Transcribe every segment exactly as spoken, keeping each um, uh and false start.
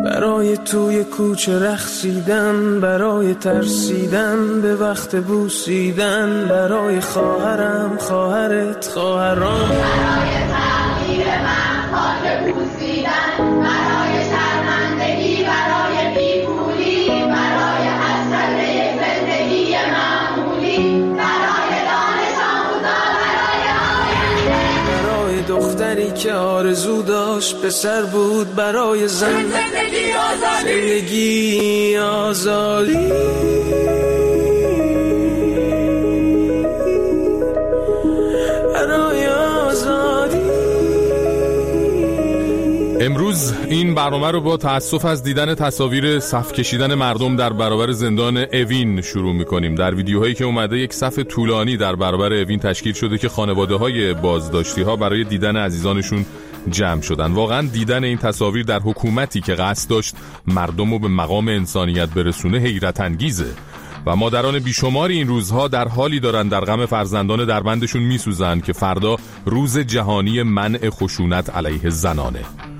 برای توی کوچه رقصیدن، برای ترسیدن به وقت بوسیدن، برای خواهرم خواهرت خواهرام، برای تغییر من خاک بوسیدن، برای شرمندگی، برای بیپولی، برای حسرت زندگی معمولی، برای دانش آموزا، برای آینده، برای دختری که آرزو داشت پسر بود، برای زن زندگی آزادی، زندگی آزادی. امروز این برنامه رو با تأسف از دیدن تصاویر صف کشیدن مردم در برابر زندان اوین شروع می‌کنیم. در ویدیوهایی که اومده یک صف طولانی در برابر اوین تشکیل شده که خانواده‌های بازداشتی‌ها برای دیدن عزیزانشون جمع شدن. واقعا دیدن این تصاویر در حکومتی که قصد داشت مردم رو به مقام انسانیت برسونه حیرت انگیزه و مادران بیشماری این روزها در حالی دارن در غم فرزندان دربندشون میسوزن که فردا روز جهانی منع خشونت علیه زنانه.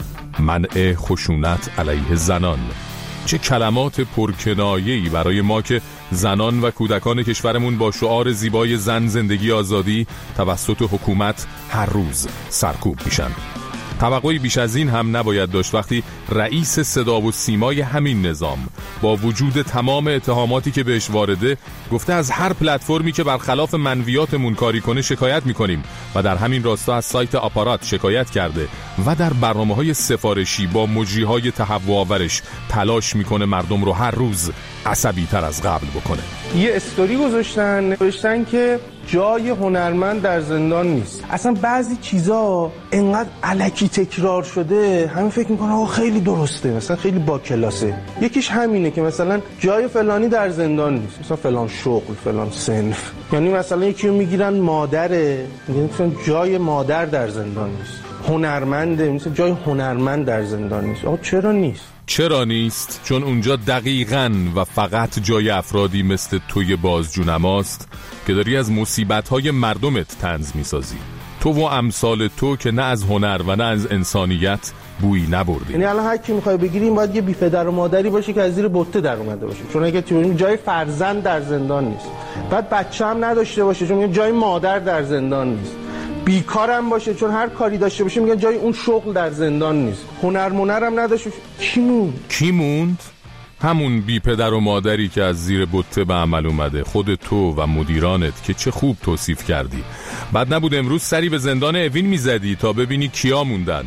منع خشونت علیه زنان، چه کلمات پرکنایه‌ای برای ما که زنان و کودکان کشورمون با شعار زیبای زن زندگی آزادی توسط حکومت هر روز سرکوب میشن. توقعی بیش از این هم نباید داشت وقتی رئیس صدا و سیمای همین نظام با وجود تمام اتهاماتی که بهش وارده گفته از هر پلتفرمی که برخلاف منویاتمون کاری کنه شکایت میکنیم و در همین راستا از سایت آپارات شکایت کرده و در برنامه‌های سفارشی با مجریهای تهوع آورش تلاش میکنه مردم رو هر روز عصبی تر از قبل بکنه. یه استوری گذاشتن نوشتن که جای هنرمند در زندان نیست. اصلا بعضی چیزا انقدر الکی تکرار شده همین فکر میکنه آقا خیلی درسته، مثلا خیلی با کلاسه. یکیش همینه که مثلا جای فلانی در زندان نیست، مثلا فلان شغل، فلان صنف. یعنی مثلا یکی رو میگیرن مادره، میگن مثلا جای مادر در زندان نیست. هنرمنده، مثلا جای هنرمند در زندان نیست. آقا چرا نیست؟ چرا نیست؟ چون اونجا دقیقاً و فقط جای افرادی مثل توی بازجونماست که داری از مصیبت‌های مردمت طنز می‌سازی. تو و امثال تو که نه از هنر و نه از انسانیت بویی نبردی. یعنی الان هر کی می‌خوای بگیریم باید یه بی پدر و مادری باشه که از زیر بوته در اومده باشه، چون اگه تو جای فرزند در زندان نیست. بعد بچه هم نداشته باشه چون جای مادر در زندان نیست. بیکارم باشه چون هر کاری داشته باشه میگن جای اون شغل در زندان نیست. هنر منرم نداشته کی موند؟ کی موند؟ همون بی پدر و مادری که از زیر بوته به عمل اومده، خود تو و مدیرانت که چه خوب توصیف کردی. بعد نبود امروز سری به زندان اوین میزدی تا ببینی کیا موندن.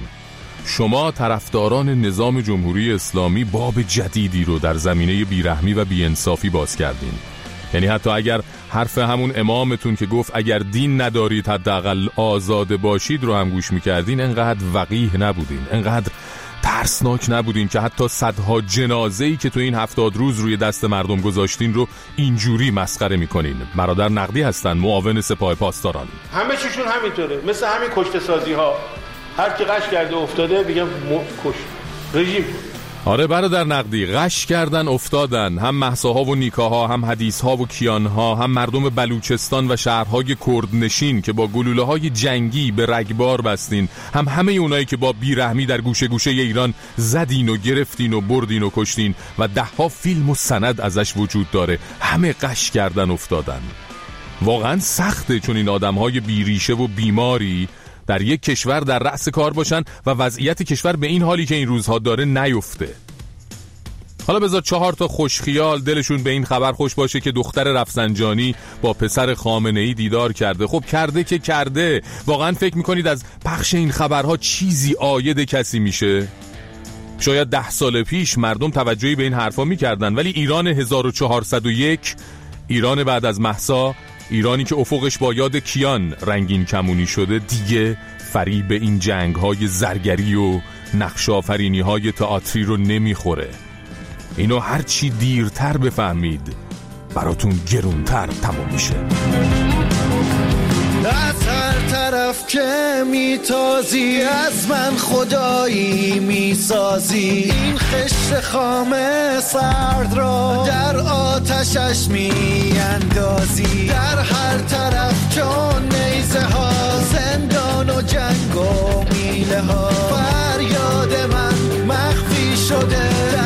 شما طرفداران نظام جمهوری اسلامی باب جدیدی رو در زمینه بیرحمی و بی‌انصافی باز کردین. یعنی حتی اگر حرف همون امامتون که گفت اگر دین ندارید حداقل آزاده باشید رو هم گوش میکردین، انقدر وقیح نبودین، انقدر ترسناک نبودین که حتی صدها جنازه‌ای که تو این هفتاد روز روی دست مردم گذاشتین رو اینجوری مسخره میکنین. برادر نقدی هستن، معاون سپاه پاسداران. همه چیشون همینطوره، مثل همین کشته سازی ها، هر کی قش کرده افتاده بگم کش رژیم. آره برادر نقدی، غش کردن افتادن، هم مهساها و نیکاها، هم حدیثها و کیانها، هم مردم بلوچستان و شهرهای کردنشین که با گلوله‌های جنگی به رگبار بستین، هم همه اونایی که با بیرحمی در گوشه گوشه ایران زدین و گرفتین و بردین و کشتین و دهها فیلم و سند ازش وجود داره، همه غش کردن افتادن. واقعا سخته چون این آدم‌های بیریشه و بیماری در یک کشور در رأس کار باشن و وضعیت کشور به این حالی که این روزها داره نیفته. حالا بذار چهار تا خوشخیال دلشون به این خبر خوش باشه که دختر رفسنجانی با پسر خامنه‌ای دیدار کرده. خب کرده که کرده. واقعا فکر میکنید از پخش این خبرها چیزی عاید کسی میشه؟ شاید ده سال پیش مردم توجهی به این حرفا میکردن، ولی ایران هزار و چهارصد و یک، ایران بعد از مهسا، ایرانی که افقش با یاد کیان رنگین کمونی شده، دیگه فریب این جنگ‌های زرگری و نقش‌آفرینی‌های تئاتری رو نمیخوره. اینو هر چی دیرتر بفهمید براتون گرونتر تموم میشه. از هر طرف که میتازی از من خدایی میسازی، این خشت خام سرد را در آتشش میاندازی. در هر طرف چون نیزه ها زندان و جنگ و میله ها، فریاد من مخفی شده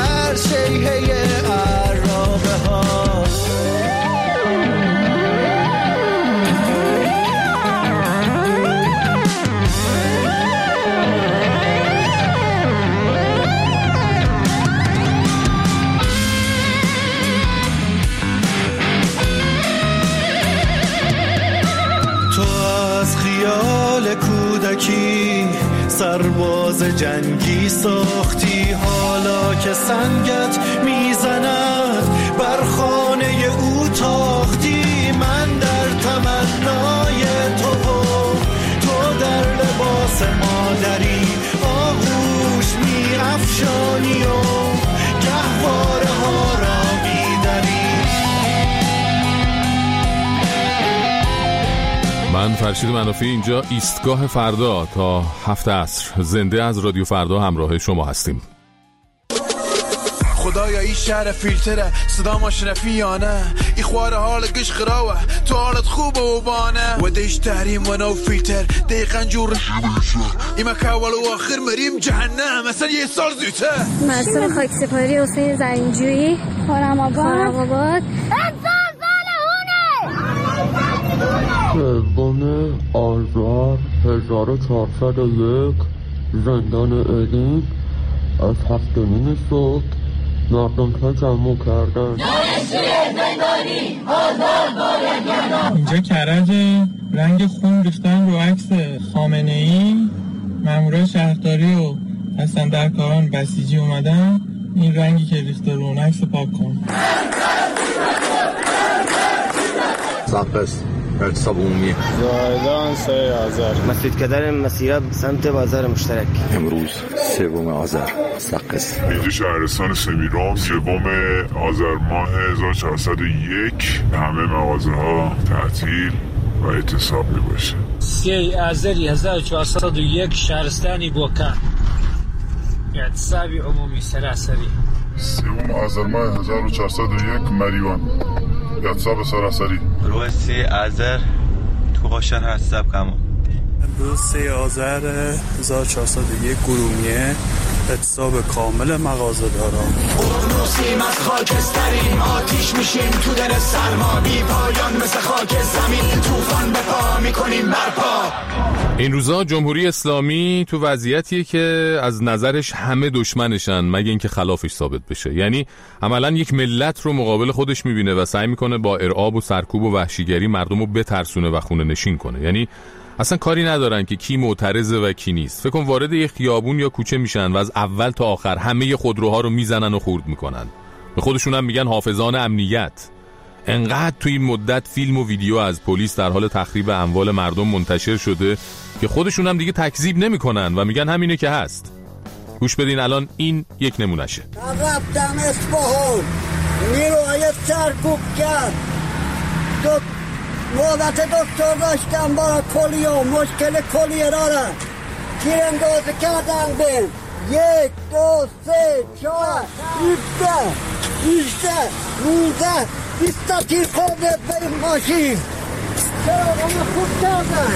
سرباز جنگی ساختی، حالا که سنگت میزند بر خانه او تاختی. من در تمنای تو تو در لباس مادری، آغوش می افشانی و گهواره ها را میدری. من فرشید منافی، اینجا ایستگاه فردا تا هفت عصر زنده از رادیو فردا همراه شما هستیم. خدایا این شهر فیلتره، صدا ماشرفی یا نه؟ این خواره حالگش خراوه، تو حالت خوبه و بانه و دیش تحریم و نو فیلتر دقیقا جور این مکه اول و آخر مریم جهنم مثلا یه سال زیوته. مرسوم خاکسپاری حسین زرینجویی خورم آباد سوم آذر هزار و چهارصد و یک زندان ادین از هفت و نیم صبح مردم ها جمع کردن. اینجا کرج رنگ خون ریختن رو عکس خامنه ای، مامورای شهرداری و پسندرکاران بسیجی اومدن این رنگی که ریخته رو اون عکس پاک کن. ساقس اعتصاب عمومی زایدان سه آذر مسجد کدر مسیرت سمت بازار مشترک. امروز سوم آذر ساقس. اینجا شهرستان سمیرام سوم آذر ماه هزار و چهارصد و یک همه مغازه ها تعطیل و اعتصاب می باشه. سی آذر هزار و چهارصد و یک شهرستانی بوکان اعتصابی عمومی سراسری. سوم آذر ماه هزار و چهارصد و یک مریوان اعتصاب سراسری. روز سی آذر تو قاشن هستم کما. امروز سی آذر هزار و چهارصد و یک گرومیه اعتصاب کامل مغازه دارم. قرنوسیم از خاکسترین آتیش میشیم تو دل سرما، بی پایان مثل خاک زمین طوفان به پا میکنیم برپا. این روزا جمهوری اسلامی تو وضعیتیه که از نظرش همه دشمنشن مگه اینکه خلافش ثابت بشه. یعنی عملا یک ملت رو مقابل خودش میبینه و سعی میکنه با ارعاب و سرکوب و وحشیگری مردم رو بترسونه و خونه نشین کنه. یعنی اصلا کاری ندارن که کی معترضه و کی نیست. فکر کن وارد یک خیابون یا کوچه میشن و از اول تا آخر همه خودروها رو میزنن و خورد میکنن. به خودشون هم میگن حافظان امنیت. انقدر توی این مدت فیلم و ویدیو از پلیس در حال تخریب اموال مردم منتشر شده که خودشون هم دیگه تکذیب نمیکنن و میگن همینه که هست. گوش بدین الان این یک نمونشه. رفتم اصفهان نیروهای سرکوب کرد، نوبت دکتر داشتم برای کلیه مشکل کلیه دارم، تیراندازی کردن به یک دو سه چهار هفده هجده نوزده بیست تا تیر خورده به این ماشین. چرا همه خوب کردن،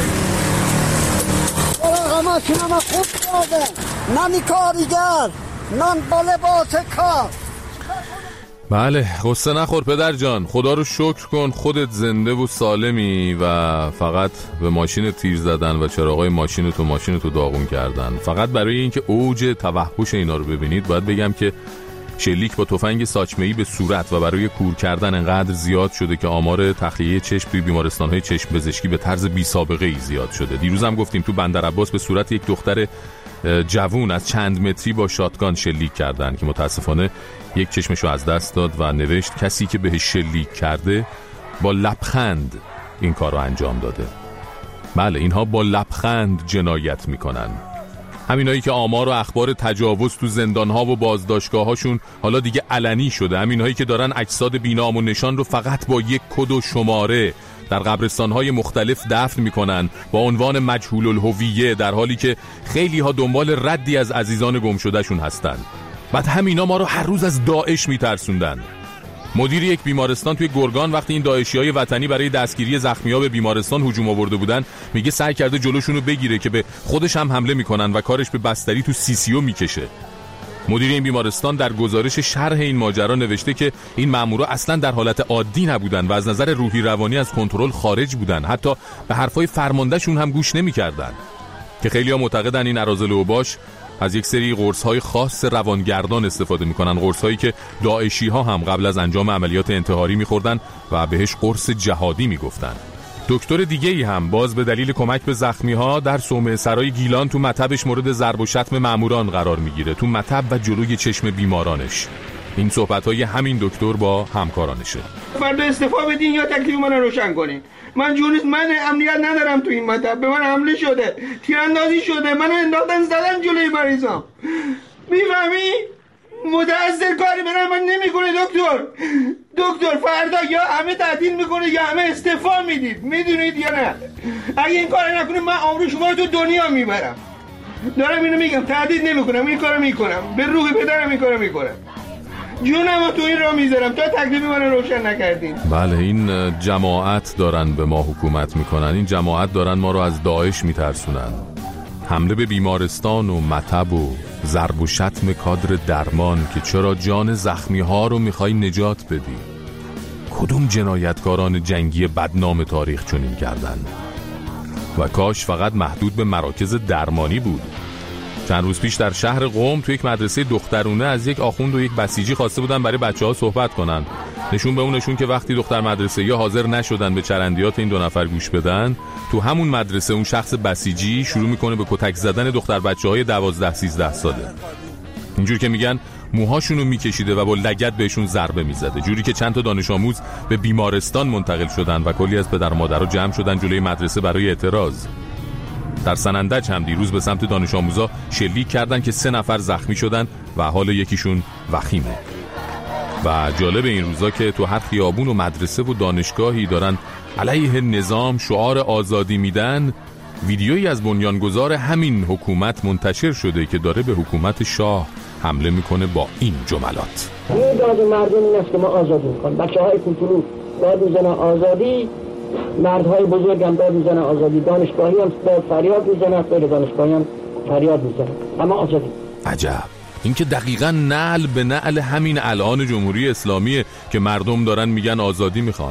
چرا همه همه خوب کردن، من کاریگر، من با لباس کار. بله غصه نخور پدر جان، خدا رو شکر کن خودت زنده و سالمی و فقط به ماشین تیر زدن و چراغای ماشین تو ماشین تو داغون کردن. فقط برای اینکه اوج توحش اینا رو ببینید باید بگم که شلیک با تفنگ ساچمه‌ای به صورت و برای کور کردن انقدر زیاد شده که آمار تخلیه چشم توی بیمارستان‌های چشم پزشکی به طرز بی سابقه ای زیاد شده. دیروز هم گفتیم تو بندر عباس به صورت یک دختر جوون از چند متری با شاتگان شلیک کردن که متاسفانه یک چشمشو از دست داد و نوشت کسی که بهش شلیک کرده با لبخند این کار رو انجام داده. بله اینها با لبخند جنایت میکنن. همینایی که آمار و اخبار تجاوز تو زندانها و بازداشتگاهاشون حالا دیگه علنی شده، همینایی که دارن اجساد بی‌نام و نشان رو فقط با یک کد و شماره در قبرستان‌های مختلف دفن می‌کنن با عنوان مجهول الهویه، در حالی که خیلی ها دنبال ردی از عزیزان گم شدهشون هستن. بعد همینا ما رو هر روز از داعش میترسوندن. مدیر یک بیمارستان توی گرگان وقتی این داعشیای وطنی برای دستگیری زخمی‌ها به بیمارستان هجوم آورده بودن میگه سعی کرده جلوشون رو بگیره که به خودش هم حمله میکنن و کارش به بستری تو سی سی او میکشه. مدیر این بیمارستان در گزارش شرح این ماجرا نوشته که این مامورا اصلا در حالت عادی نبودن و از نظر روحی روانی از کنترل خارج بودن، حتی به حرفای فرماندهشون هم گوش نمی‌کردن. که خیلی‌ها معتقدن این اراذل اوباش از یک سری قرص‌های خاص روانگردان استفاده می‌کنن، قرص‌هایی که داعشی‌ها هم قبل از انجام عملیات انتحاری می‌خوردن و بهش قرص جهادی می‌گفتن. دکتر دیگه ای هم باز به دلیل کمک به زخمی ها در صومعه سرای گیلان تو مطبش مورد ضرب و شتم ماموران قرار میگیره، تو مطب و جلوی چشم بیمارانش. این صحبت های همین دکتر با همکارانشه. فردا استعفا بدین یا تکلیف من روشن کنین. من جونیست، من امنیت ندارم تو این مطب، به من حمله شده، تیراندازی شده، منو انداختن زدن جلوی مریضام. میفهمی؟ متأثر کاری برای من نمیکنه دکتر. دکتر فردا یا همه تعطیل میکنه یا همه استعفا میدید، میدونید یا نه؟ اگه این کار نکنید من عمر شما رو تو دنیا میبرم. دارم اینو میگم، تهدید نمیکنم، این کارو میکنم، به روح پدرم این کارو میکنم. جونمو تو این راه میذارم تا تکلیف منو روشن نکردین. بله، این جماعت دارن به ما حکومت میکنن، این جماعت دارن ما رو از داعش میترسونن. حمله به بیمارستان و مطب و ضرب و شتم کادر درمان که چرا جان زخمی ها رو میخوای نجات بدی. کدوم جنایتکاران جنگی بدنام تاریخ چنین کردن؟ و کاش فقط محدود به مراکز درمانی بود. چند روز پیش در شهر قم تو یک مدرسه دخترونه از یک آخوند و یک بسیجی خواسته بودن برای بچه‌ها صحبت کنن. نشون به اونشون که وقتی دختر مدرسه یا حاضر نشدن به چرندیات این دو نفر گوش بدن، تو همون مدرسه اون شخص بسیجی شروع میکنه به کتک زدن دختر بچه‌های دوازده سیزده ساله. اینجور که میگن موهاشونو میکشیده و با لگد بهشون ضربه میزده، جوری که چند تا دانش آموز به بیمارستان منتقل شدن و کلی از پدر و مادرها جمع شدن جلوی مدرسه برای اعتراض. در سنندج هم دیروز به سمت دانش آموزا شلیک کردن که سه نفر زخمی شدن و حال یکیشون وخیمه. و جالب این روزا که تو هر خیابون و مدرسه و دانشگاهی دارن علیه نظام شعار آزادی میدن، ویدیویی از بنیانگذار همین حکومت منتشر شده که داره به حکومت شاه حمله میکنه با این جملات. این داد مردم این است که ما آزادی میکنیم. بچه های کوچولو داد میزنن آزادی، مردهای بزرگ هم داد میزنن آزادی، دانشگاهی هم فریاد میزنن، غیر دانشگاهی هم فریاد میزنن، اما آزادی. عجب، این که دقیقاً نعل به نعل همین الان جمهوری اسلامیه که مردم دارن میگن آزادی میخوان.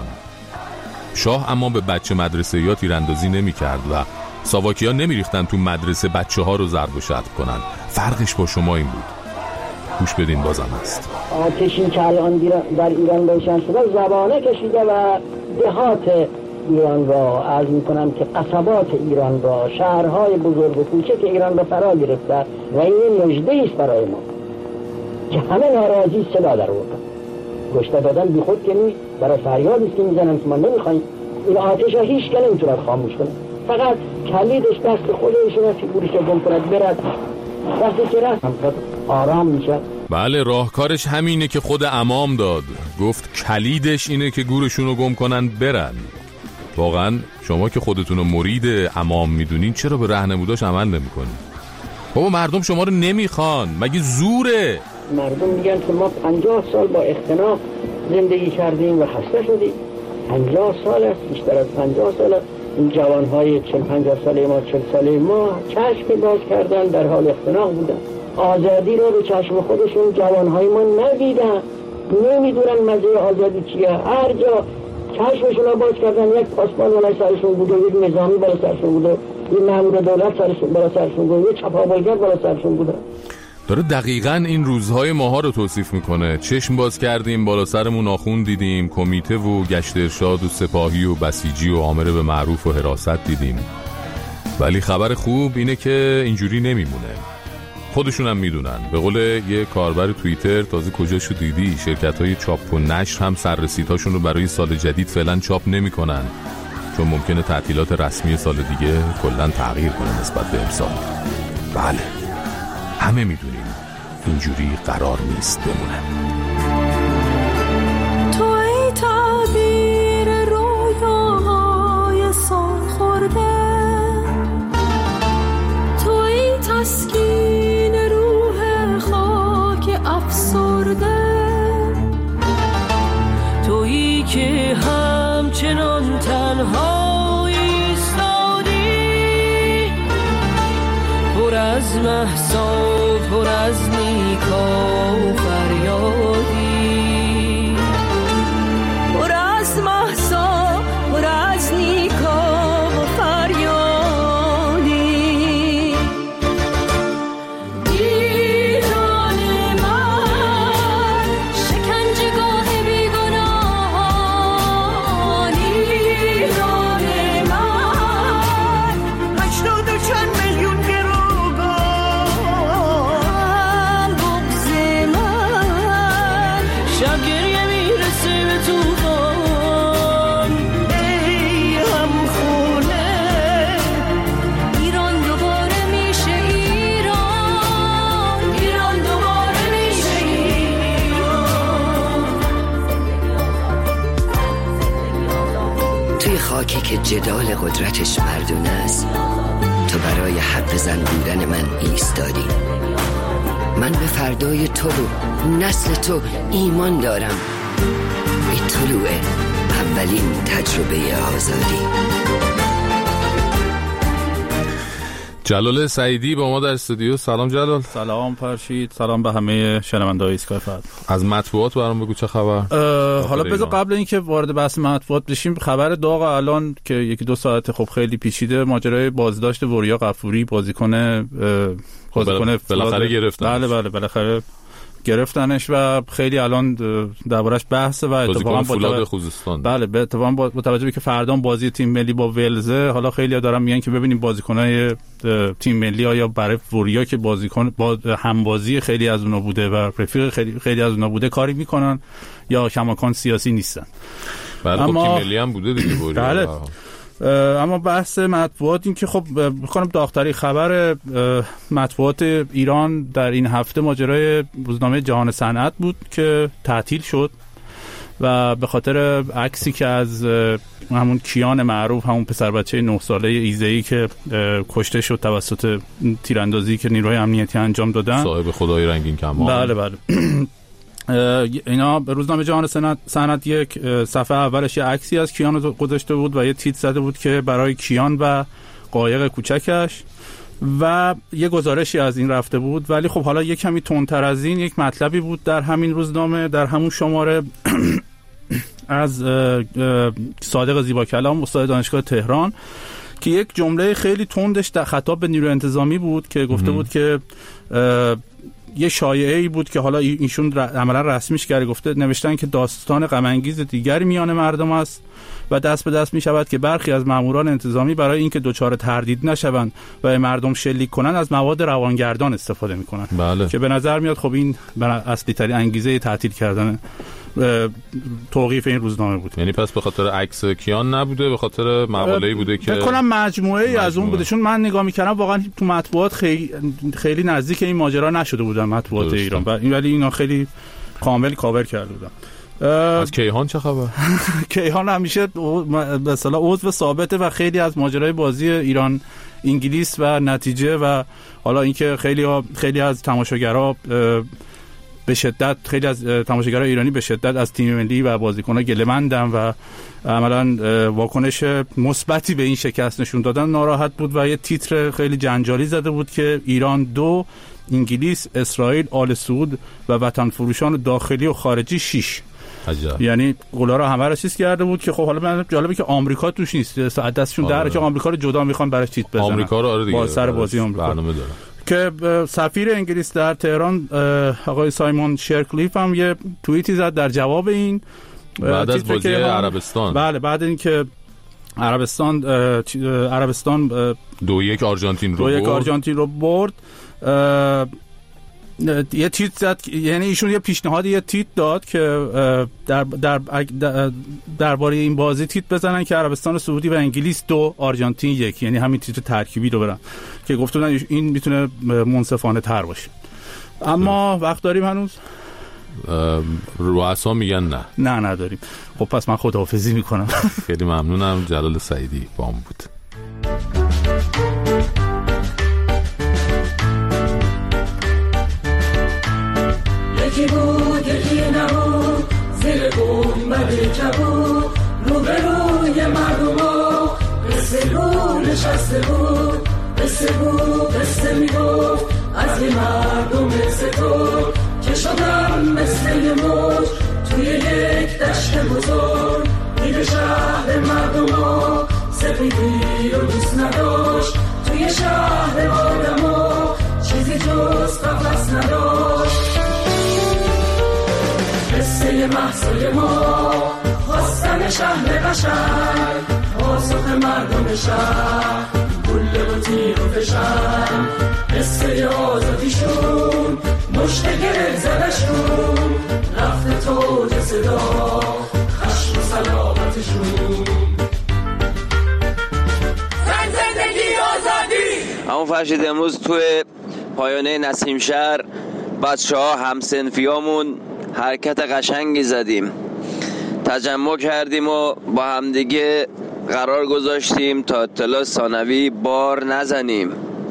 شاه اما به بچه مدرسه یا تیراندازی نمیکرد و ساواکیا نمیریختن تو مدرسه بچه ها رو ضرب و شتم کنن. فرقش با شما این بود. گوش بدین بازم هست. آتشی که الان در ایران روشن شده زبانه کشیده و دهات ایران را عرض میکنم که قصبات ایران را، شهرهای بزرگ و کوچک ایران را فرا گرفته و این مژده است برای ما که همه ناراضی صدا در آوردن. گشته دادن بی خود که می برای فریادی است که میزنن که ما نمیخوایم این آتش ها هیچ که نمیتونه خاموش کنه، فقط کلیدش دست خودشون فیگورش رو گم کند برد. وقتی که رفت آرام میشه. بله، راهکارش همینه که خود امام داد، گفت کلیدش اینه که گورشون رو گم کنن برن. واقعا شما که خودتون رو مرید امام میدونین چرا به راهنموداش عمل نمیکنین؟ بابا مردم شما رو نمیخوان، مگه زوره؟ مردم میگن که ما پنجاه سال با اختناق زندگی کردیم و خسته شدیم. پنجاه سال است، بیشتر از پنجاه سال است. این جوانهای چل پنجاه ساله ما، چل ساله ما چشم باز کردن، در حال اختناق بودن. آزادی رو به چشم خودشون جوانهای ما ندیدن، نمیدونن مزه آزادی چیه. هر جا چشمشون رو باز کردن یک پاسبان بالای سرشون بود و یک نظامی بالای سرشون بود و یک مأمور دولت سرشون بالای سرشون بود و یک چپاولگر بالای سرشون بود. داره دقیقاً این روزهای ماها رو توصیف میکنه. چشم باز کردیم، بالا سرمون آخوند دیدیم، کمیته و گشت ارشاد و سپاهی و بسیجی و آمر به معروف و حراست دیدیم. ولی خبر خوب اینه که اینجوری نمیمونه. خودشون هم میدونن. به قول یه کاربر توییتر، تازه کجاشو دیدی، شرکت‌های چاپ و نشر هم سررسیدهاشون رو برای سال جدید فعلا چاپ نمیکنن، چون ممکنه تعطیلات رسمی سال دیگه کلا تغییر کنه نسبت به امسال. بله، همه میدونیم اینجوری قرار نیست بمونه. تو ای تعبیر رویاهای سال خورده، تو ای تسکین روح خاک افسرده، تویی که همچنان تنها ایستادی، پر از محسا پر از نیکا و فریادی، پر از محسا پر از نیکا و فریادی. ایران من شکنجهگاه بیگناهان، ایران خاکی که جدال قدرتش مردونه است تو برای حرف زن بودن من ایستادی. من به فردای تو و نسل تو ایمان دارم. ای طلوع اولین تجربه آزادی. جلال سعیدی با ما در استودیو. سلام جلال. سلام فرشید، سلام به همه شنونده‌های ایسکای فردا. از مطبوعات برام بگو چه خبر. حالا بذار قبل اینکه وارد بحث مطبوعات بشیم خبر داغ الان که یکی دو ساعت خب خیلی پیچیده، ماجرای بازداشت وریا غفوری بازیکن بازیکن بالاخره گرفتن. بله بله بالاخره گرفتنش و خیلی الان دربارش بحث و اتفاقا فولاد خوزستان. بله به اتفاقا با توجه به که فردا بازی تیم ملی با ولزه، حالا خیلی ها دارن میگن که ببینیم بازیکنای تیم ملی آیا برای وریا که بازیکن با همبازی خیلی از اونها بوده و رفیق خیلی خیلی از اونها بوده کاری میکنن یا کماکان سیاسی نیستن. بله اما تیم ملی هم بوده دیگه وریا. بله. اما بحث مطبوعات این که خب می‌خوام داغ‌ترین خبر مطبوعات ایران در این هفته ماجرای روزنامه جهان صنعت بود که تعطیل شد و به خاطر عکسی که از همون کیان معروف، همون پسر بچه نه ساله ایزه‌ای که کشته شد توسط تیراندازی که نیروهای امنیتی انجام دادن، صاحب خدای رنگین کمان. بله بله اینا به روزنامه جهان صنعت یک صفحه اولش یه عکسی از کیان رو گذاشته بود و یه تیتر زده بود که برای کیان و قایق کوچکش و یه گزارشی از این رفته بود. ولی خب حالا یه کمی تندتر از این یک مطلبی بود در همین روزنامه، در همون شماره از صادق زیبا کلام استاد دانشگاه تهران که یک جمله خیلی تندش در خطاب به نیروی انتظامی بود که گفته بود که یه شایعه‌ای بود که حالا ایشون عملا رسمیش کرده، گفته نوشتن که داستان غم انگیز دیگری میان مردم است و دست به دست میشود که برخی از ماموران انتظامی برای اینکه دچار تردید نشوند و مردم شلیک کنن از مواد روانگردان استفاده میکنن. بله. که به نظر میاد خب این اصلی ترین انگیزه تعطیل کردن توقیف این روزنامه بود. یعنی پس به خاطر عکس کیان نبوده، به خاطر مقاله‌ای بوده که فکر کنم مجموعه ای از اون بوده، چون من نگاه میکردم واقعا تو مطبوعات خیلی خیلی نزدیک این ماجرا نشده بودن مطبوعات درسته. ایران، ولی اینا خیلی کامل کاور کرده بودن. از کیهان چه خبر؟ کیهان همیشه به اصطلاح عضو ثابته و خیلی از ماجرای بازی ایران انگلیس و نتیجه و حالا اینکه خیلی خیلی از تماشاگرها به شدت خیلی از تماشاگرای ایرانی به شدت از تیم ملی و بازیکن‌ها گله‌مندن و عملاً واکنش مثبتی به این شکست نشون دادن ناراحت بود و یه تیتر خیلی جنجالی زده بود که ایران دو، انگلیس، اسرائیل، آل سعود و وطن فروشان داخلی و خارجی شش. عجب. یعنی گلا رو همه رو چیز کرده بود که خب حالا من جالبه که آمریکا توش نیست، دستشون در که آمریکا رو جدا میخوان براش تیتر بزنن. آمریکا رو آره دیگه با سر بازی آمریکا برنامه داره. که سفیر انگلیس در تهران آقای سایمون شرکلیف هم یه توییتی زد در جواب این بعد از بازی عربستان. بله بعد اینکه عربستان عربستان دو یک آرژانتین رو دو یک آرژانتین رو برد، یه تیت زد، یعنی ایشون یه پیشنهاد یه تیت داد که در در درباره این بازی تیت بزنن که عربستان سعودی و انگلیس دو آرژانتین یک، یعنی همین تیت ترکیبی رو برن که گفتن این میتونه منصفانه تر باشه. اما وقت داریم هنوز؟ رؤسا میگن نه نه نداریم. خب پس من خداحافظی میکنم. خیلی ممنونم. جلال سعیدی با هم بود. یکی بود یکی نبود زیر گنبد کبود روبروی مردم ها قصه بود نشسته بود قصه بود قصه میگفت از این مردم مثل تو که شدن مثل یه موج توی یک دشت بزرگ دید شهر مردم ها سپیدی رو دوست نداشت توی شهر آدم ها چیزی جز قفص نداشت قصه محصول ما خواستن شهر قشنگ پاسخ مردم شهر گله و تیر و فشنگ قصه آزادیشون مشت گره زدشون رفت توج صدا خشم و سلامتشون زن زندگی آزادی. همون فرشید امروز توی پایانه نسیم شهر بچه ها همسنفیامون حرکت قشنگی زدیم، تجمع کردیم و با همدیگه قرار گذاشتیم تا اطلاع ثانوی بار نزنیم.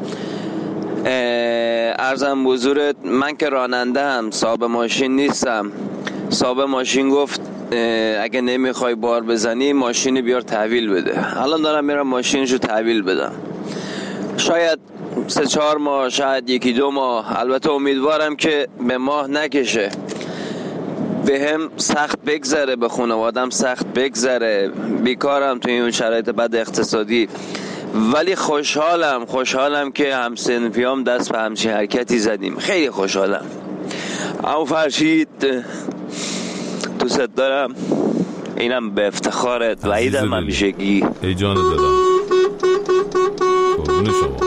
عرضم حضورت من که راننده هم، صاحب ماشین نیستم. صاحب ماشین گفت اگه نمیخوای بار بزنی ماشین بیار تحویل بده. الان دارم میرم ماشینشو تحویل بدم. شاید سه چهار ماه، شاید یکی دو ماه، البته امیدوارم که به ماه نکشه، به هم سخت بگذره، به خانوادم سخت بگذره، بیکارم توی این شرایط بد اقتصادی، ولی خوشحالم خوشحالم که همسنفیام دست به همچین حرکتی زدیم. خیلی خوشحالم. او فرشید دوست دارم، اینم به افتخارت و عیدم همیشگی. ای جان دادم قربون شما.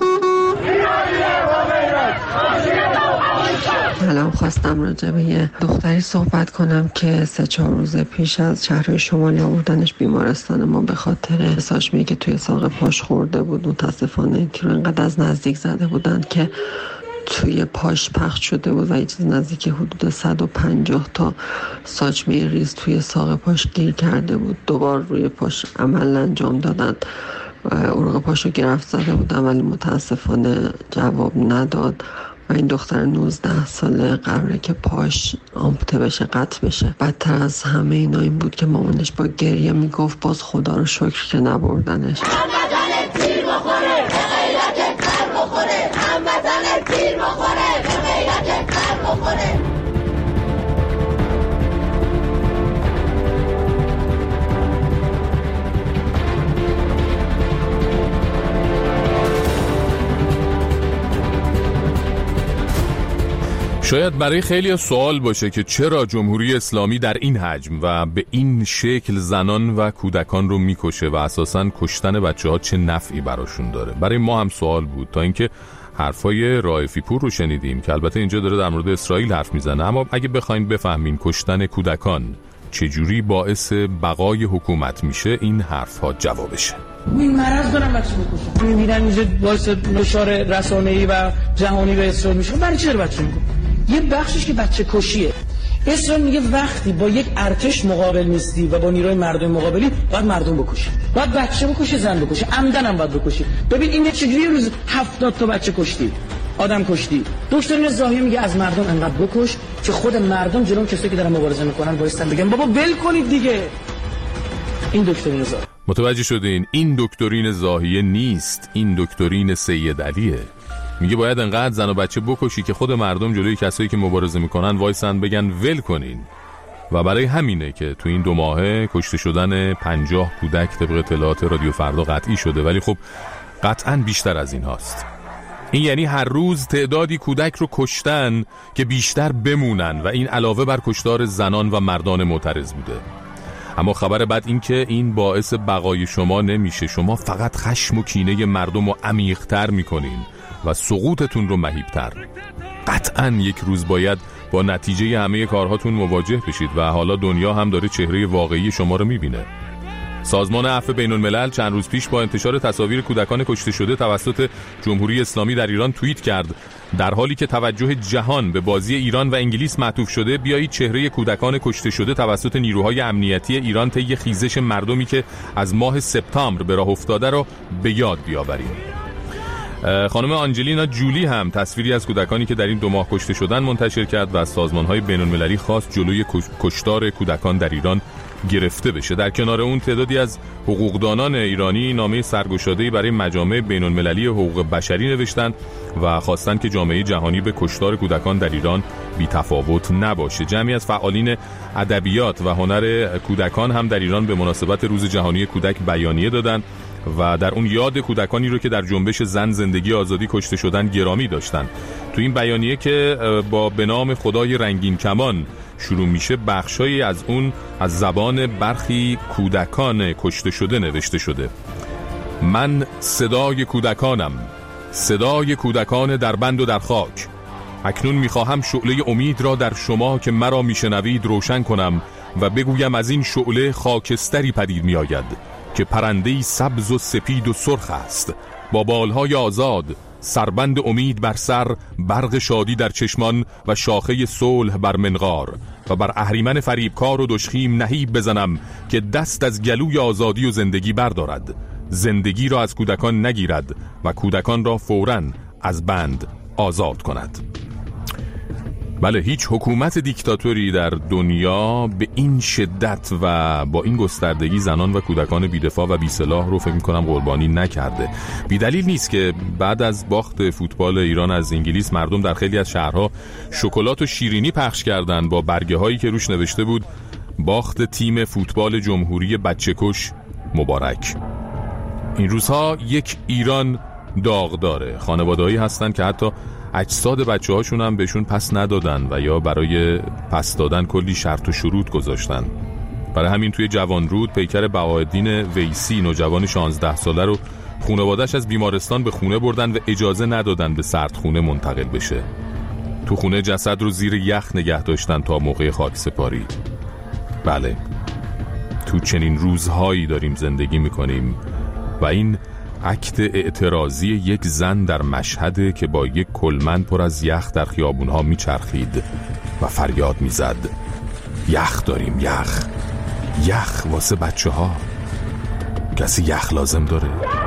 سلام، خواستم راجع به یه دختری صحبت کنم که سه چهار روز پیش از شهر شمالی آوردنش بیمارستان ما به خاطر ساچمه‌ای که توی ساق پاش خورده بود. متاسفانه تیر انقدر از نزدیک زده بودن که توی پاش پخش شده بود و یه چیز نزدیک حدود صد و پنجاه تا ساچمه ریز توی ساق پاش گیر کرده بود. دوبار روی پاش عمل انجام دادن، عروق پاشو گرفت زده بودن ولی متاسفانه جواب نداد و این دختر نوزده ساله قراره که پاش آمپوته بشه، قطع بشه. بدتر از همه اینا این بود که مامانش با گریه میگفت باز خدا رو شکر که نبردنش. هموطن تیر بخوره به غیرت پر بخوره، هموطن تیر بخوره به غیرت پر بخوره. شاید برای خیلی سوال باشه که چرا جمهوری اسلامی در این حجم و به این شکل زنان و کودکان رو میکشه و اساساً کشتن بچه ها چه نفعی براشون داره. برای ما هم سوال بود تا اینکه حرفای رائفی پور رو شنیدیم که البته اینجا داره در مورد اسرائیل حرف میزنه، اما اگه بخواین بفهمین کشتن کودکان چجوری باعث بقای حکومت میشه، این حرفها جوابشه. این مرض دارن بچه بکشن، میبینن اینجا باعث نشار رسانه‌ای و جهانی به اسرائیل میشه. برای چی داره بچه میکشه؟ یه بخشش که بچه کشیه. اسرائیل میگه وقتی با یک ارتش مقابل نیستی و با نیروی مردم مقابلی، باید مردم بکشی، باید بچه بکشی، زن بکشی، عمدن هم باید بکشی. ببین این چجوری روز هفتاد تا بچه کشتی، آدم کشتی. دکترین زاهیه میگه از مردم انقدر بکش که خود مردم جلوی کسایی که دارن مبارزه میکنن وایسن بگن بابا ول کنید دیگه. این دکترین زاهیه. متوجه شدین؟ این دکترین زاهیه نیست، این دکترین سید علیه. میگه باید انقدر زن و بچه بکشی که خود مردم جلوی کسایی که مبارزه میکنن وایسن بگن ول کنین. و برای همینه که تو این دو ماهه کشته شدن پنجاه کودک طبق اطلاعات رادیو فردا قطعی شده، ولی خب قطعاً بیشتر از این هاست. این یعنی هر روز تعدادی کودک رو کشتن که بیشتر بمونن و این علاوه بر کشتار زنان و مردان معترض بوده. اما خبر بد این که این باعث بقای شما نمیشه. شما فقط خشم و کینه مردم رو عمیق‌تر میکنین و سقوطتون رو مهیب‌تر. قطعاً یک روز باید با نتیجه همه کارهاتون مواجه بشید و حالا دنیا هم داره چهره واقعی شما رو میبینه. سازمان عفو بین الملل چند روز پیش با انتشار تصاویر کودکان کشته شده توسط جمهوری اسلامی در ایران توییت کرد: در حالی که توجه جهان به بازی ایران و انگلیس معطوف شده، بیایید چهره کودکان کشته شده توسط نیروهای امنیتی ایران طی خیزش مردمی که از ماه سپتامبر به راه افتاده را به یاد بیاوریم. خانم آنجلینا جولی هم تصویری از کودکانی که در این دو ماه کشته شدن منتشر کرد و از سازمان‌های بین‌المللی خواست جلوی کشتار کودکان در ایران گرفته بشه. در کنار اون تعدادی از حقوقدانان ایرانی نامه سرگشاده‌ای برای مجامع بین‌المللی حقوق بشری نوشتند و خواستند که جامعه جهانی به کشتار کودکان در ایران بی‌تفاوت نباشه. جمعی از فعالین ادبیات و هنر کودکان هم در ایران به مناسبت روز جهانی کودک بیانیه دادند و در اون یاد کودکانی رو که در جنبش زن زندگی آزادی کشته شدن گرامی داشتن. تو این بیانیه که با به نام خدای رنگین کمان شروع میشه، بخشایی از اون از زبان برخی کودکان کشته شده نوشته شده. من صدای کودکانم، صدای کودکان در بند و در خاک. اکنون میخواهم شعله امید را در شما که مرا میشنوید روشن کنم و بگویم از این شعله خاکستری پدید میآید که پرنده‌ای سبز و سپید و سرخ است، با بالهای آزاد سربند امید بر سر، برق شادی در چشمان و شاخه صلح بر منقار، و بر اهریمن فریبکار و دشخیم نهیب بزنم که دست از گلوی آزادی و زندگی بردارد، زندگی را از کودکان نگیرد و کودکان را فوراً از بند آزاد کند. بله، هیچ حکومت دیکتاتوری در دنیا به این شدت و با این گستردگی زنان و کودکان بی‌دفاع و بی‌سلاح رو فکر می‌کنم قربانی نکرده. بی‌دلیل نیست که بعد از باخت فوتبال ایران از انگلیس مردم در خیلی از شهرها شکلات و شیرینی پخش کردند با برگه‌هایی که روش نوشته بود باخت تیم فوتبال جمهوری بچه‌کش مبارک. این روزها یک ایران داغ داره. خانواده‌هایی هستن که حتی اجساد بچه هاشون هم بهشون پس ندادن و یا برای پس دادن کلی شرط و شروط گذاشتن. برای همین توی جوانرود پیکر بهاءالدین ویسی نوجوان شانزده ساله رو خانواده‌اش از بیمارستان به خونه بردن و اجازه ندادن به سردخونه منتقل بشه. تو خونه جسد رو زیر یخ نگه داشتن تا موقع خاکسپاری. بله، تو چنین روزهایی داریم زندگی میکنیم و این اکت اعتراضی یک زن در مشهد که با یک کلمن پر از یخ در خیابونها میچرخید و فریاد میزد یخ داریم، یخ یخ واسه بچه ها. کسی یخ لازم داره؟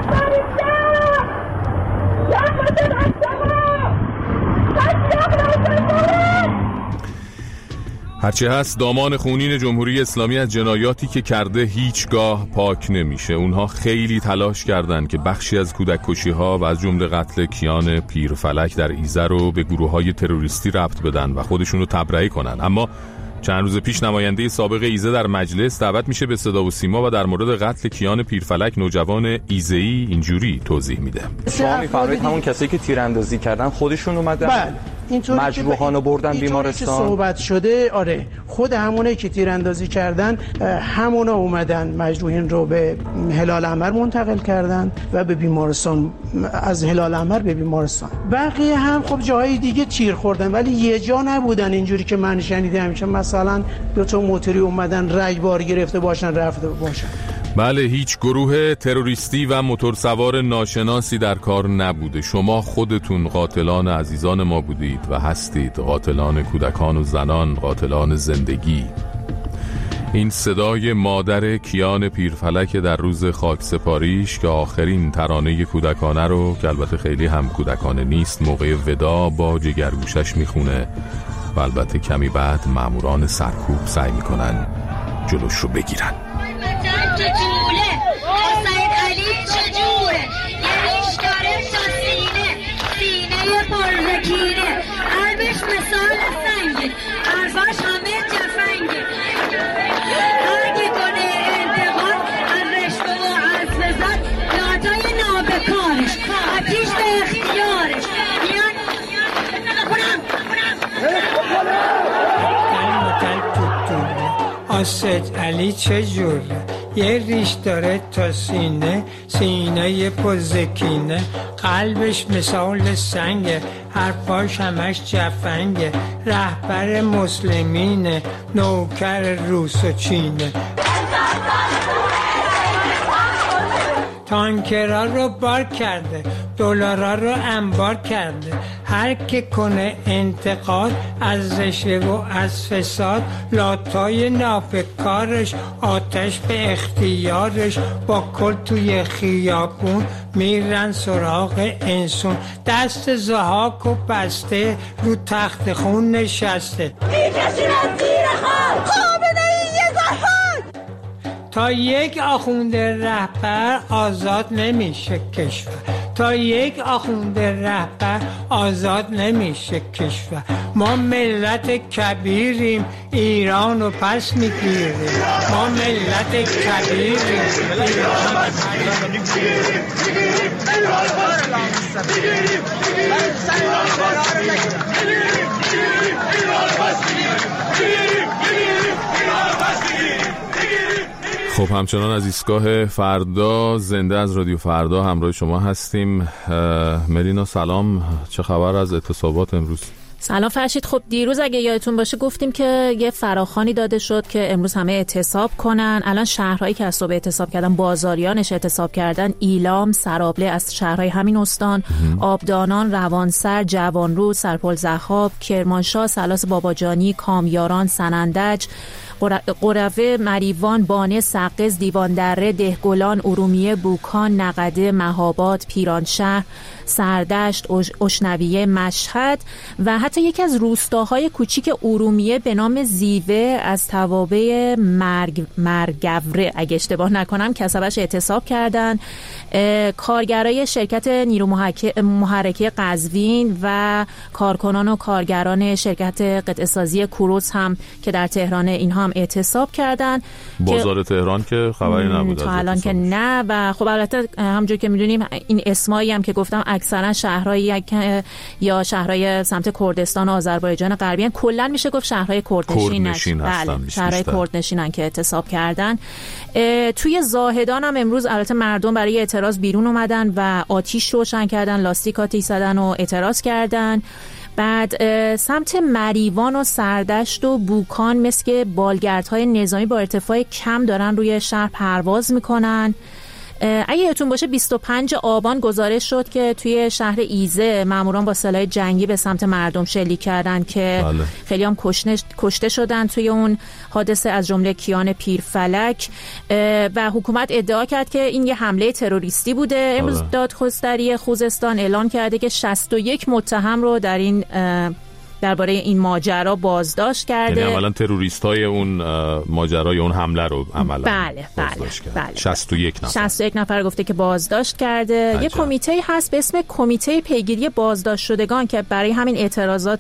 هرچه هست دامان خونین جمهوری اسلامی از جنایاتی که کرده هیچگاه پاک نمیشه. اونها خیلی تلاش کردند که بخشی از کودک کشی ها و از جمله قتل کیان پیرفلک در ایزه رو به گروه های تروریستی ربط بدن و خودشون رو تبرئه کنن. اما چند روز پیش نماینده سابق ایزه در مجلس دعوت میشه به صدا و سیما و در مورد قتل کیان پیرفلک نوجوان ایزه‌ای اینجوری توضیح میده. شما میفرمایید همون کسایی که تیراندازی کردن خودشون اومدن؟ بله. مجروحانو بردن بیمارستان. که صحبت شده آره، خود همونه که تیراندازی کردن همونا اومدن مجروحین رو به هلال احمر منتقل کردن و به بیمارستان، از هلال احمر به بیمارستان. بقیه هم خب جاهای دیگه تیر خوردن ولی یه جا نبودن اینجوری که من شنیدم، میشه مثلا دو تا موتوری اومدن رگبار گرفته باشن رفته باشن. بله، هیچ گروه تروریستی و موتورسوار ناشناسی در کار نبوده. شما خودتون قاتلان عزیزان ما بودید و هستید، قاتلان کودکان و زنان، قاتلان زندگی. این صدای مادر کیان پیرفلک در روز خاکسپاریش که آخرین ترانه کودکانه رو که البته خیلی هم کودکانه نیست موقع ودا با جگرگوشش میخونه و البته کمی بعد ماموران سرکوب سعی میکنن جلوش رو بگیرن. چجوره حسین علی چجوره یه ریش داره تا سینه سینه پرزکینه قلبش مثال سنگه حرفاش همه جفنگه اگه کنه انتقاد از رشته و از لذت لاتای نابکارش آتیش به اختیارش بیان خونم حسین علی چجوره یه ریش داره تا سینه سینه پرزکینه قلبش مثال سنگه حرفاش همش جفنگه رهبر مسلمینه نوکر روس و چینه تانکرها رو بار کرده دلارا رو انبار کرده هر که کنه انتقاد از رشوه و از فساد لاتای ناپکارش آتش به اختیارش با کل توی خیابون میرن سراغ انسون دست زهاک و بسته رو تخت خون نشسته میکشیم از زیر خاک خامنه ای یه زهاک تا یک آخونده رهبر آزاد نمیشه کشور تا یک آخونده رهبر آزاد نمیشه کشور ما ملت کبیریم ایران رو پس میگیریم ما ملت کبیریم ایران رو پس میگیریم خب همچنان از ایستگاه فردا زنده از رادیو فردا همراه شما هستیم. ملینا سلام، چه خبر از اعتصابات امروز؟ سلام فرشید. خب دیروز اگه یادتون باشه گفتیم که یه فراخوانی داده شد که امروز همه اعتصاب کنن. الان شهرهایی که از صبح اعتصاب کردن، بازاریانش اعتصاب کردن: ایلام، سرابله از شهرهای همین استان، آبدانان، روانسر، جوانرود، سرپل ضخاب، کرمانشاه، سلاس باباجانی، کامیاران، سنندج، قروه، مریوان، بانه، سقز، دیوان دره، دهگلان، ارومیه، بوکان، نقده، مهاباد، پیرانشهر، سردشت، اشنویه، مشهد و حتی یکی از روستاهای کوچیک ارومیه به نام زیوه از توابع مرگ مرگوره اگه اشتباه نکنم کسبش اعتصاب کردن. کارگرای شرکت نیرو محرکه قزوین و کارکنان و کارگران شرکت قطعه سازی کوروس هم که در تهران، اینها هم اعتصاب کردن. بازار تهران که خبری نبود تا الان که نه. و خب البته همونجور که میدونیم این اسمایی هم که گفتم اکثرا شهرهای یا شهرهای سمت کردستان و آذربایجان غربی، کلا میشه گفت شهرهای کردنشین هستن. بله، شهرهای کردنشینن که اعتصاب کردن. توی زاهدان هم امروز البته مردم برای اعتراض بیرون اومدن و آتیش روشن کردن، لاستیک آتیش زدن و اعتراض کردن. بعد سمت مریوان و سردشت و بوکان مثل که بالگردهای نظامی با ارتفاع کم دارن روی شهر پرواز میکنن. اگه یادتون باشه بیست و پنج آبان گزارش شد که توی شهر ایزه ماموران با سلاح جنگی به سمت مردم شلیک کردن که بله. خیلی هم کشته شدن توی اون حادثه، از جمله کیان پیرفلک. و حکومت ادعا کرد که این یه حمله تروریستی بوده. امروز دادگستری خوزستان اعلام کرده که شصت و یک متهم رو در این درباره این ماجرا بازداشت کرده. یعنی عملاً تروریستای اون ماجرای اون حمله رو عملاً بله بله بله شصت و یک نفر شصت و یک نفر گفته که بازداشت کرده. عجب. یه کمیته هست به اسم کمیته پیگیری بازداشت شدگان که برای همین اعتراضات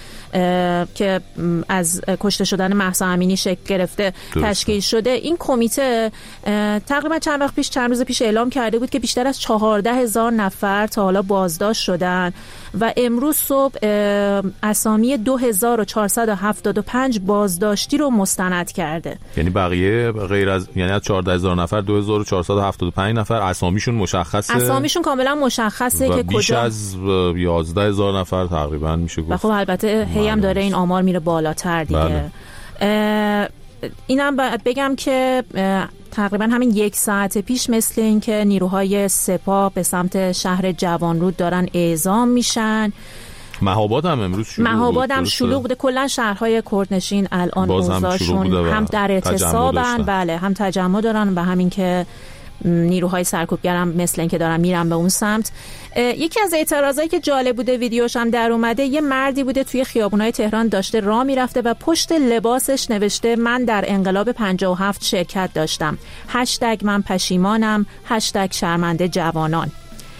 که از کشته شدن مهسا امینی شکل گرفته درسته. تشکیل شده. این کمیته تقریبا چند وقت پیش چند روز پیش اعلام کرده بود که بیشتر از چهارده هزار نفر تا حالا بازداشت شدن و امروز صبح اسامی دو هزار و چهارصد و هفتاد و پنج بازداشتی رو مستند کرده. یعنی بقیه غیر از یعنی از چهارده هزار نفر دو هزار و چهارصد و هفتاد و پنج نفر اسامیشون مشخصه. اسامیشون کاملا مشخصه که بیش کجا از یازده هزار نفر تقریبا میشه گفت. خب البته هی هم داره این آمار میره بالاتر دیگه. بله. اینم باید بگم که تقریبا همین یک ساعت پیش مثل این که نیروهای سپاه به سمت شهر جوانرود دارن اعزام میشن. مهاباد هم امروز شلوغ بود. مهاباد هم شلوغ بوده. کلا شهرهای کردنشین الان اوضاعشون هم, هم در اعتصابن، بله، هم تجمع دارن و همین که نیروهای سرکوبگر هم مثل این که دارن میرن به اون سمت. یکی از اعتراضایی که جالب بوده ویدیوش هم در اومده، یه مردی بوده توی خیابونای تهران داشته راه میرفته و پشت لباسش نوشته من در انقلاب پنجاه و هفت شرکت داشتم، هشتگ من پشیمانم، هشتگ شرمنده جوانان.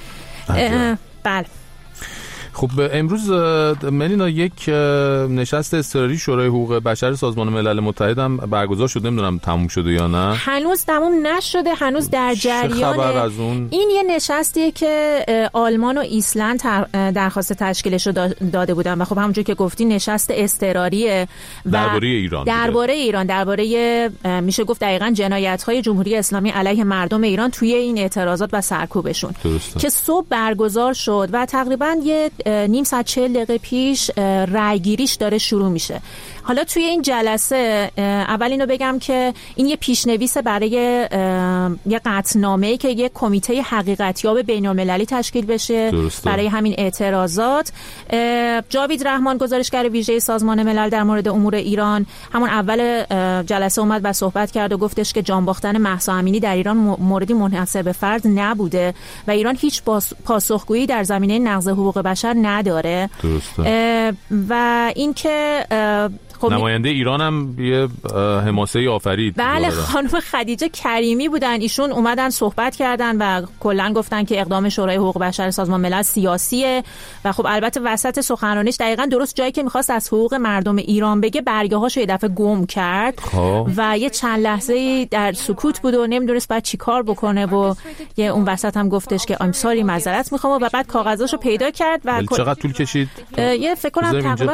بله. خب امروز ملینا یک نشست اضطراری شورای حقوق بشر سازمان ملل متحد هم برگزار شد. نمیدونم تموم شده یا نه. هنوز تموم نشده، هنوز در جریانه. این یه نشستیه که آلمان و ایسلند درخواست تشکیلش رو داده بودن و خب همونجور که گفتی نشست اضطراریه درباره ایران درباره ایران درباره میشه گفت دقیقاً جنایت‌های جمهوری اسلامی علیه مردم ایران توی این اعتراضات و سرکوبشون درسته. که صبح برگزار شد و تقریباً یه نیم ساعت چهل دقیقه پیش رأیگیریش داره شروع میشه. حالا توی این جلسه اول اینو بگم که این یه پیشنویس برای یه قطعنامه‌ای که یه کمیته حقیقتیاب بین‌المللی تشکیل بشه درسته. برای همین اعتراضات. جاوید رحمان گزارشگر ویژه سازمان ملل در مورد امور ایران همون اول جلسه اومد و صحبت کرد و گفتش که جانباختن مهسا امینی در ایران موردی منحصر به فرد نبوده و ایران هیچ پاسخگویی در زمینه نقض حقوق بشر نداره. درسته. و اینکه خب نماینده ایران هم یه حماسه‌ای آفرید. بله، خانم خدیجه کریمی بودن. ایشون اومدن صحبت کردن و کلا گفتن که اقدام شورای حقوق بشر سازمان ملل سیاسیه و خب البته وسط سخنرانیش دقیقاً درست جایی که می‌خواست از حقوق مردم ایران بگه برگه‌هاشو یه دفعه گم کرد خواه. و یه چند لحظه‌ای در سکوت بود و نمی‌دونست بعد چیکار بکنه و یه اون وسط هم گفتش که ام ساری معذرت می‌خوام و بعد کاغذاشو پیدا کرد و چقدر طول کشید؟ یه فکر کنم تقریباً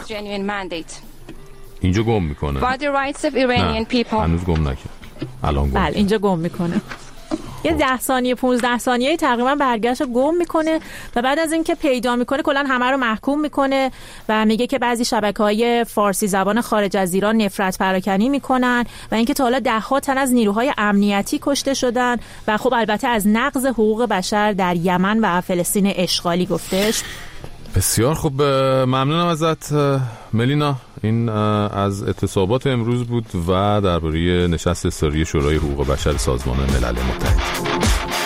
اینجا گم میکنه. By the rights of Iranian people. هنوز گم نکرد. الان گم. بله اینجا گم میکنه. یه ده ثانیه پونزده ثانیه تقریبا برگشت رو گم میکنه و بعد از اینکه پیدا میکنه کلا همه رو محکوم میکنه و میگه که بعضی شبکه‌های فارسی زبان خارج از ایران نفرت پراکنی میکنن و اینکه تا حالا ده ها تن از نیروهای امنیتی کشته شدن و خب البته از نقض حقوق بشر در یمن و فلسطین اشغالی گفتش. بسیار خوب، ممنونم ازت ملینا. این از اعتصابات امروز بود و درباره نشست سری شورای حقوق بشر سازمان ملل متحد.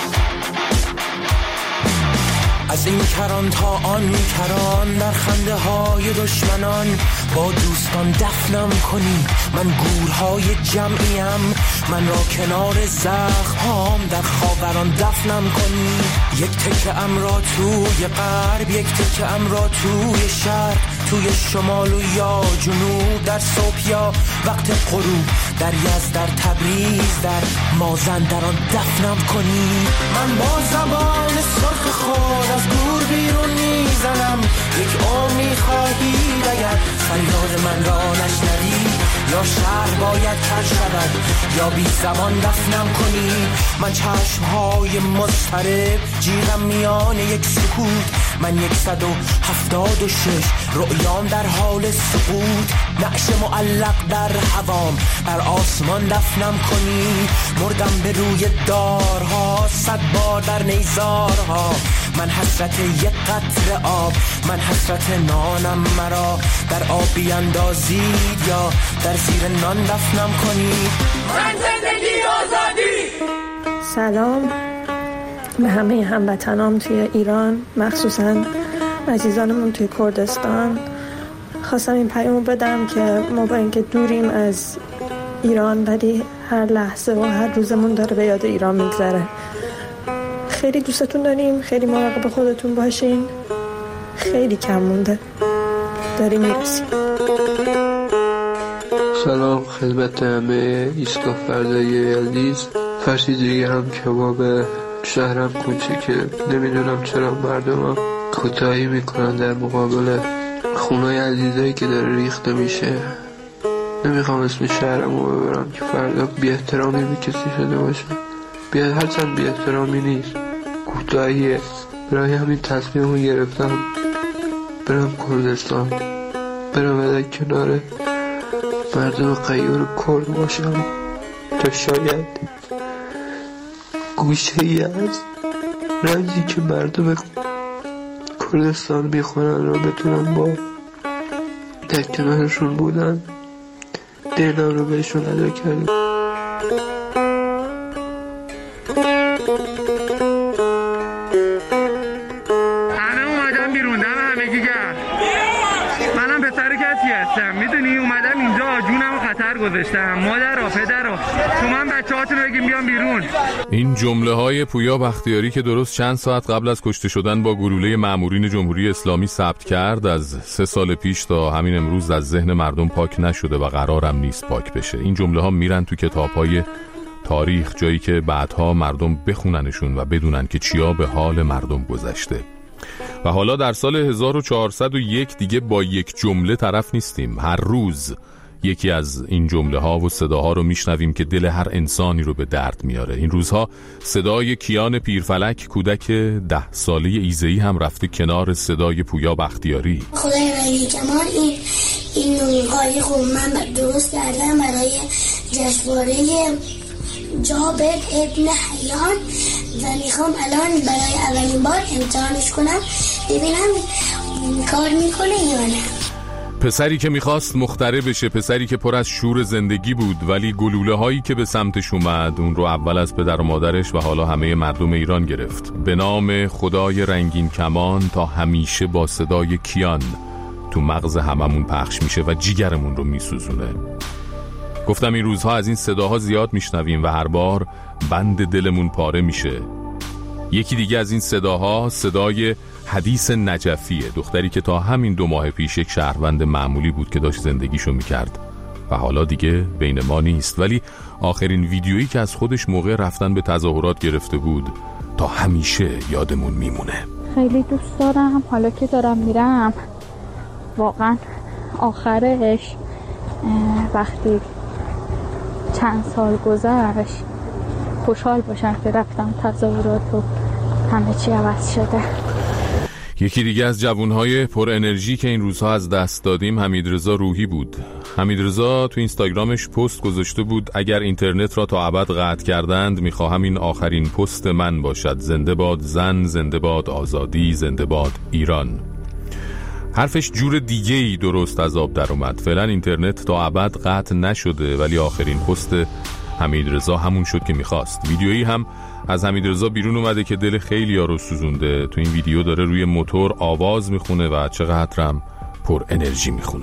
از این کران تا آن کران در خنده های دشمنان با دوستان دفنم کنی، من گورهای جمعیم، من را کنار زخم هام در خاوران دفنم کنی. یک تکه ام را توی غرب، یک تکه ام را توی شرق، توی شمال و یا جنوب، در صبح یا وقت غروب، در یزد، در تبریز، در مازندران دفنم کنی. من با زبان سرخ خود از دور بیرون میزنم، یک عمری خواهی اگر فریاد من را نشنوی، یا شهر باید کر شود یا بی زبان دفنم کنی. من چشمهای مضطرب جیغم میان یک سکوت، من یکصد و هفتاد و شش رؤیام در حال سقوط، نعش معلق در هوام بر آسمان دفنم کنی. مردم به روی دارها صد بار در نیزارها، من حسرت یک قطره آب، من حسرت نانم، مرا در آب بیندازید یا در زیر نان دفنم کنی. من زندگی آزادی. سلام به همه هموطنام توی ایران، مخصوصا عزیزانمون توی کردستان. خواستم این پیامو بدم که ما با اینکه دوریم از ایران ولی هر لحظه و هر روزمون داره به یاد ایران میگذره. خیلی دوستتون داریم، خیلی مراقب خودتون باشین، خیلی کم مونده، داریم میرسیم. سلام خدمت همه ایستگاه فردای عزیز. فرشی جگرم کباب شهرم کوچیکه، نمیدونم چرا مردم کوتاهی میکنن در مقابل خونای عزیزایی که داره ریخته میشه. نمیخوام اسم شهرم رو ببرم که فردا بی احترامی به کسی شده باشه. بیا هرچند بی احترامی نیست، کوتاهیه. برای همین تصمیم رو گرفتم برم کردستان، برم در کنار مردم غیور کرد باشم تا شاید گوشه ای از رنجی که مردم کردستان میخورن رو بتونم با در کنارشون بودن دلم رو بهشون ادا کردم. همه اومدم بیرون، دم همگی گرم. منم پسر کسی هستم، میدونی اومدم اینجا جونم رو خطر گذاشتم. مادر و پدر و تو من بچه هاتون بگیم بیان بیرون. این جمله های پویا بختیاری که درست چند ساعت قبل از کشته شدن با گلوله مامورین جمهوری اسلامی ثبت کرد، از سه سال پیش تا همین امروز از ذهن مردم پاک نشده و قرارم نیست پاک بشه. این جمله ها میرن تو کتاب های تاریخ، جایی که بعدها مردم بخوننشون و بدونن که چیا به حال مردم گذشته. و حالا در سال هزار و چهارصد و یک دیگه با یک جمله طرف نیستیم. هر روز یکی از این جمله ها و صداها رو میشنویم که دل هر انسانی رو به درد میاره. این روزها صدای کیان پیرفلک، کودک ده ساله ایزه‌ای هم رفته کنار صدای پویا بختیاری. خدای ولی جمال این این نوعی خوب من درست کردم برای جشنواره جابر ابن حیان و میخوام الان برای اولین بار امتحانش کنم ببینم کار میکنه یا نه. پسری که میخواست مخترع بشه، پسری که پر از شور زندگی بود، ولی گلوله هایی که به سمتش اومد اون رو اول از پدر و مادرش و حالا همه مردم ایران گرفت. به نام خدای رنگین کمان تا همیشه با صدای کیان تو مغز هممون پخش میشه و جیگرمون رو میسوزونه. گفتم این روزها از این صداها زیاد میشنویم و هر بار بند دلمون پاره میشه. یکی دیگه از این صداها صدای حدیث نجفیه، دختری که تا همین دو ماه پیش یک شهروند معمولی بود که داشت زندگیشو میکرد و حالا دیگه بین ما نیست، ولی آخرین ویدیویی که از خودش موقع رفتن به تظاهرات گرفته بود تا همیشه یادمون میمونه. خیلی دوست دارم، حالا که دارم میرم واقعا آخرش وقتی چند سال گذشت خوشحال باشن که رفتم تظاهرات و همه چی عوض شده. یکی دیگه از جوانهای پر انرژی که این روزها از دست دادیم حمیدرضا روحی بود. حمیدرضا تو اینستاگرامش پست گذاشته بود اگر اینترنت را تا ابد قطع کردند میخواهم این آخرین پست من باشد. زنده باد زن، زنده باد آزادی، زنده باد ایران. حرفش جور دیگه‌ای درست از آب در اومد. فعلا اینترنت تا ابد قطع نشده ولی آخرین پست حمیدرضا همون شد که میخواست. ویدیویی هم از حمیدرضا بیرون اومده که دل خیلی‌ها رو سوزونده. تو این ویدیو داره روی موتور آواز میخونه و چقدرم پر انرژی میخونه.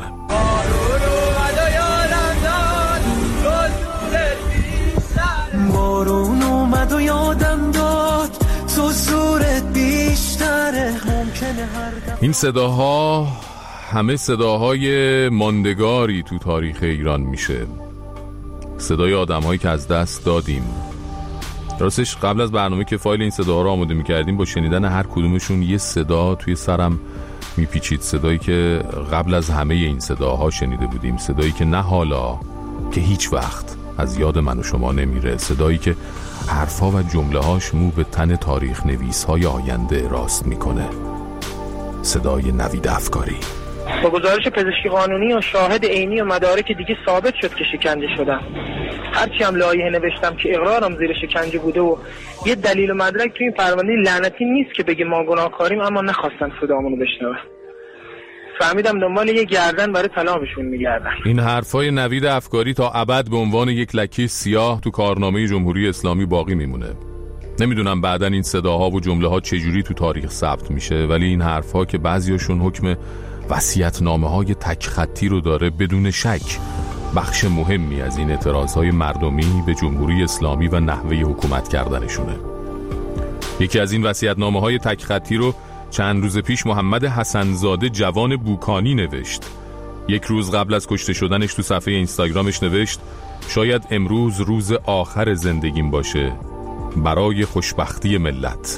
بارون اومد و یادم داد تو زورت بیشتره ممکنه هر این صداها همه صداهای ماندگاری تو تاریخ ایران میشه. صدای آدم‌هایی که از دست دادیم. راستش قبل از برنامه که فایل این صداها رو آماده می‌کردیم با شنیدن هر کدومشون یه صدا توی سرم میپیچید. صدایی که قبل از همه این صداها شنیده بودیم. صدایی که نه حالا که هیچ وقت از یاد من و شما نمیره. صدایی که حرفا و جمله‌هاش مو به تن تاریخ نویس‌های آینده راست میکنه. صدای نوید افکاری. با گزارش پزشکی قانونی و شاهد عینی و مدارک دیگه ثابت شد که شکنجه شدم. هرچی هم لایحه نوشتم که اقرارم زیر شکنجه بوده و یه دلیل و مدرک تو این پرونده لعنتی نیست که بگه ما گناهکاریم، اما نخواستن صدامونو بشنون. فهمیدم دنبال یه گردن برای طلاقشون میگردن. این حرفای نوید افکاری تا ابد به عنوان یک لکه سیاه تو کارنامه جمهوری اسلامی باقی میمونه. نمیدونم بعدن این صداها و جمله ها چجوری تو تاریخ ثبت میشه، ولی این حرفها که بعضیاشون حکم وصیت‌نامه های تک خطی رو داره بدون شک بخش مهمی از این اعتراضهای مردمی به جمهوری اسلامی و نحوه حکومت کردنشونه. یکی از این وصیت‌نامه های تک خطی رو چند روز پیش محمد حسن‌زاده جوان بوکانی نوشت. یک روز قبل از کشته شدنش تو صفحه اینستاگرامش نوشت شاید امروز روز آخر زندگیم باشه برای خوشبختی ملت.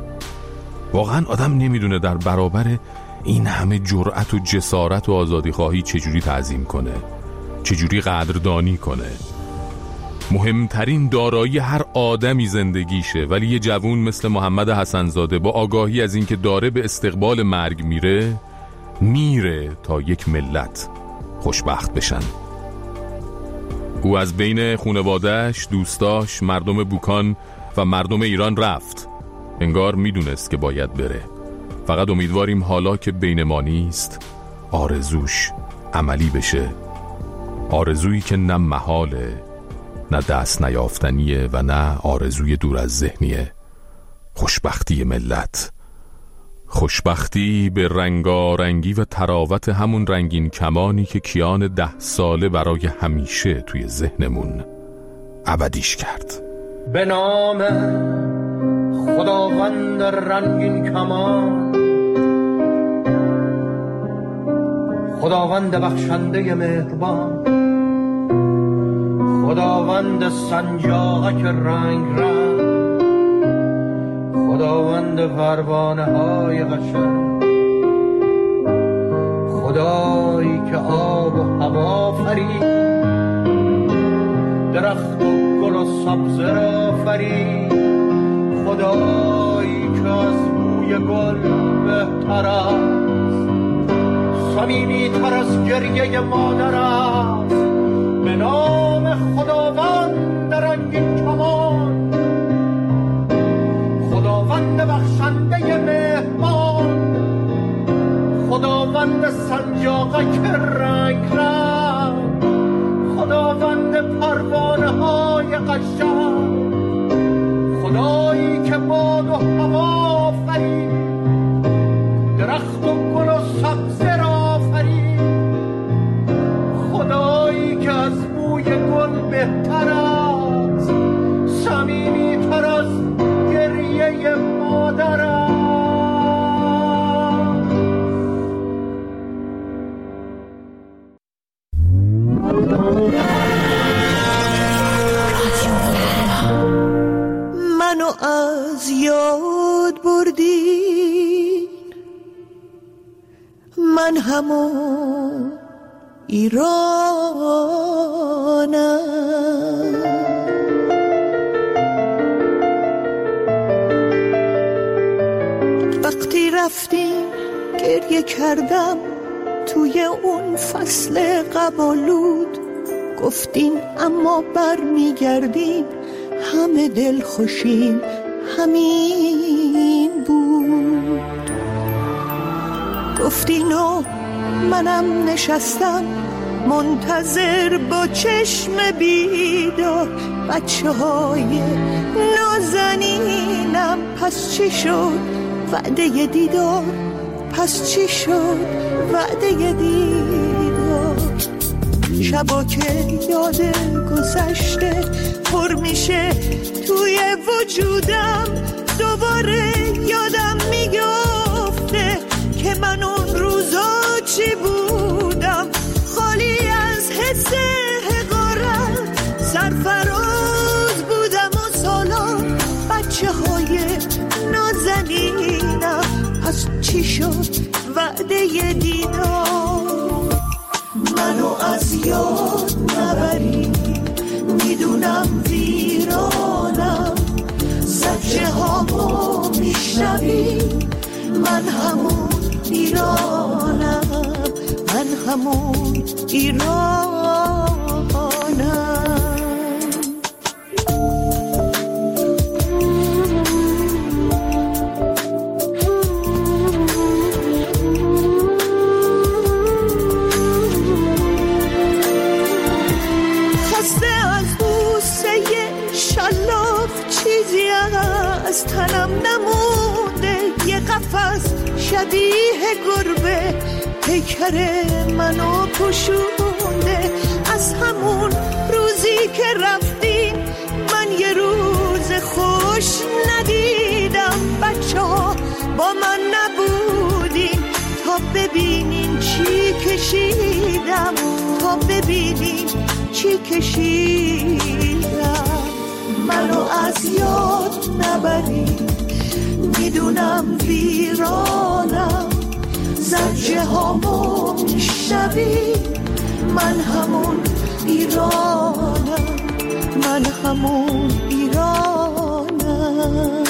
واقعا آدم نمیدونه در برابر این همه جرأت و جسارت و آزادی خواهی چجوری تعظیم کنه، چجوری قدردانی کنه. مهمترین دارایی هر آدمی زندگیشه، ولی یه جوون مثل محمد حسن‌زاده با آگاهی از اینکه داره به استقبال مرگ میره میره تا یک ملت خوشبخت بشن. او از بین خانواده‌اش، دوستاش، مردم بوکان و مردم ایران رفت. انگار میدونست که باید بره. فقط امیدواریم حالا که بین ما نیست آرزوش عملی بشه. آرزویی که نه محاله، نه دست نیافتنیه و نه آرزوی دور از ذهنیه. خوشبختی ملت، خوشبختی به رنگارنگی و تراوت همون رنگین کمانی که کیان ده ساله برای همیشه توی ذهنمون ابدیش کرد. به نام خداوند رنگین کمان، خداوند بخشنده مهربان، خداوند سنجاقک رنگ رنگ، خداوند پروانه های قشنگ، خدایی که آب و هوا فرید، درخت و گل و سبزه را فرید، خدایی که از بوی گل بهتر است، صمیمی تر از گریه مادر است. به نام خداوند رنگین کمان، خداوند بخشنده مهربان، خداوند سنجاقک رنگ رنگ، خداوند پروانه های قشنگ، خدایی که باد و هوا فرید، درخت و گل و سبزه را فرید، خدایی که از بوی گل بهتر است، صمیمی تر از گریه مادر است. منو از یاد بردی، من همون ایرانم، رفتیم گریه کردم توی اون فصل قبالود. گفتین اما بر میگردیم همه دل خوشیم همین بود. گفتین و منم نشستم منتظر با چشم بیدار. بچه های نازنینم پس چی شد وعده دیدار؟ پس چی شد وعده دیدار؟ شبا که یاد گذشته پر میشه توی وجودم، دوباره یادم میگفته که من اون روزا چی بودم. خالی از حس حقارت سرفراز بودم و سالان. بچه های نازنینم پس چی شد وعده دیدار؟ منو از یاد نبری، میدونم ویرانم. زجه هامو میشنوی، من همون ایرانم، من همون ایرانم. از تنم نمونده یه قفس شبیه گربه، پیکر منو پوشونده. از همون روزی که رفتیم من یه روز خوش ندیدم. بچه ها با من نبودین تا ببینین چی کشیدم، تا ببینین چی کشیدم. منو از یاد نبری، میدونم ویرانم. زجه هامو میشنوی، من همون ایرانم، من همون ایرانم.